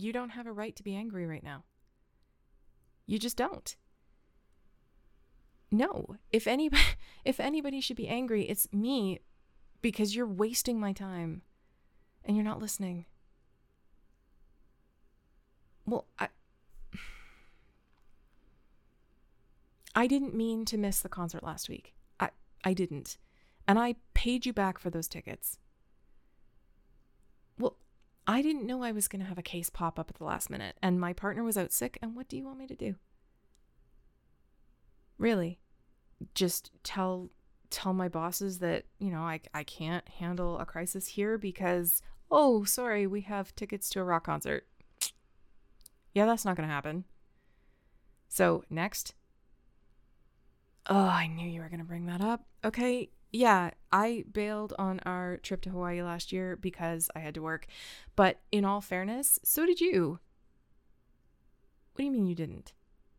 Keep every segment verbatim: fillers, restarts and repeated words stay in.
you don't have a right to be angry right now. You just don't. No, if anybody, if anybody should be angry, it's me, because you're wasting my time and you're not listening. Well, I, I didn't mean to miss the concert last week. I, I didn't. And I paid you back for those tickets. Well, I didn't know I was going to have a case pop up at the last minute, and my partner was out sick, and what do you want me to do? Really? Just tell tell my bosses that, you know, I, I can't handle a crisis here because, oh, sorry, we have tickets to a rock concert. Yeah, that's not going to happen. So, next. Oh, I knew you were going to bring that up. Okay, yeah, I bailed on our trip to Hawaii last year because I had to work. But in all fairness, so did you. What do you mean you didn't?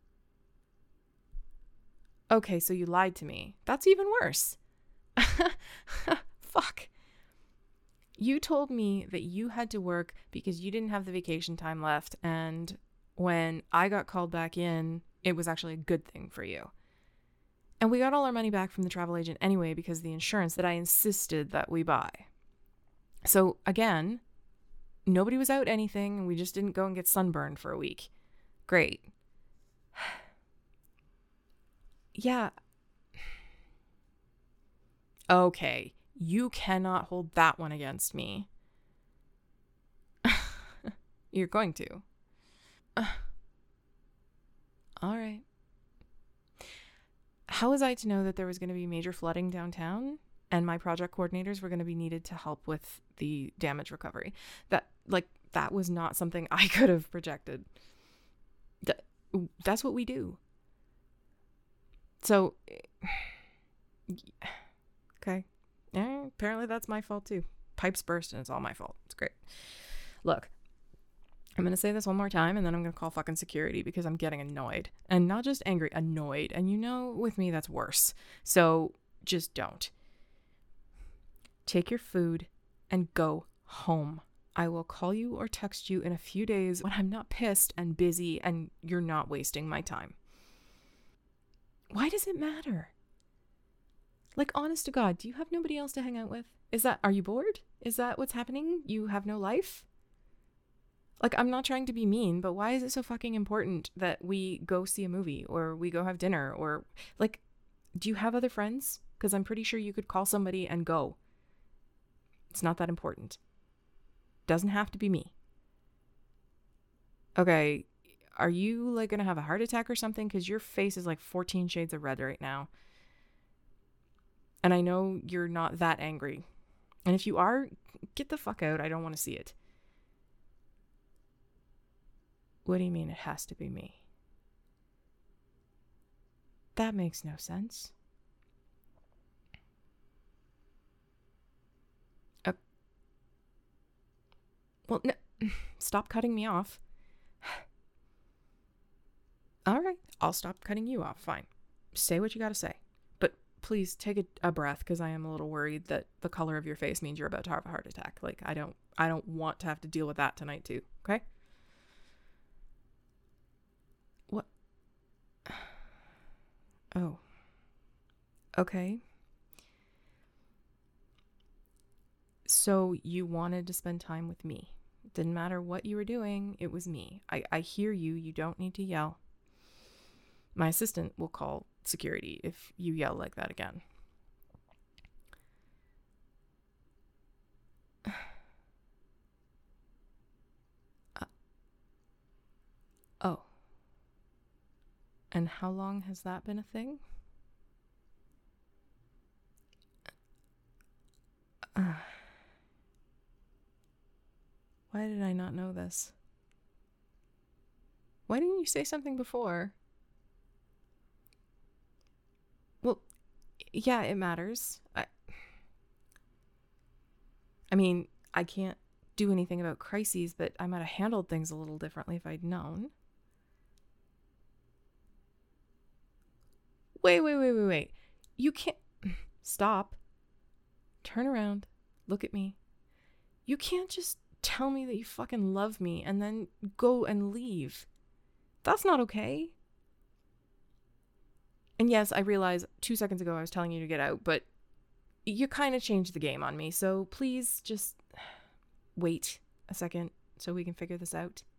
Okay, so you lied to me. That's even worse. Fuck. You told me that you had to work because you didn't have the vacation time left, and when I got called back in, it was actually a good thing for you. And we got all our money back from the travel agent anyway because of the insurance that I insisted that we buy. So again, nobody was out anything, and we just didn't go and get sunburned for a week. Great. Yeah. Okay, you cannot hold that one against me. You're going to. Uh, all right. How was I to know that there was going to be major flooding downtown and my project coordinators were going to be needed to help with the damage recovery? That, like, that was not something I could have projected. That, that's what we do. So, okay. Eh, apparently that's my fault too. Pipes burst and it's all my fault. It's great. Look, I'm going to say this one more time and then I'm going to call fucking security because I'm getting annoyed. And not just angry, annoyed. And you know, with me, that's worse. So just don't. Take your food and go home. I will call you or text you in a few days when I'm not pissed and busy and you're not wasting my time. Why does it matter? Like, honest to God, do you have nobody else to hang out with? Is that, are you bored? Is that what's happening? You have no life? Like, I'm not trying to be mean, but why is it so fucking important that we go see a movie or we go have dinner or, like, do you have other friends? Because I'm pretty sure you could call somebody and go. It's not that important. Doesn't have to be me. Okay, are you, like, gonna have a heart attack or something? Because your face is like fourteen shades of red right now. And I know you're not that angry. And if you are, get the fuck out. I don't want to see it. What do you mean it has to be me? That makes no sense. Uh, well, no, stop cutting me off. All right, I'll stop cutting you off. Fine. Say what you got to say. But please take a, a breath because I am a little worried that the color of your face means you're about to have a heart attack. Like, I don't I don't want to have to deal with that tonight too. Okay? What? Oh. Okay. So you wanted to spend time with me. It didn't matter what you were doing. It was me. I, I hear you. You don't need to yell. My assistant will call security if you yell like that again. Uh, oh. And how long has that been a thing? Uh, why did I not know this? Why didn't you say something before? Well, yeah, it matters. I, I mean, I can't do anything about crises, but I might have handled things a little differently if I'd known. Wait, wait, wait, wait, wait. You can't... Stop. Turn around. Look at me. You can't just tell me that you fucking love me and then go and leave. That's not okay. And yes, I realize two seconds ago I was telling you to get out, but you kind of changed the game on me. So please just wait a second so we can figure this out.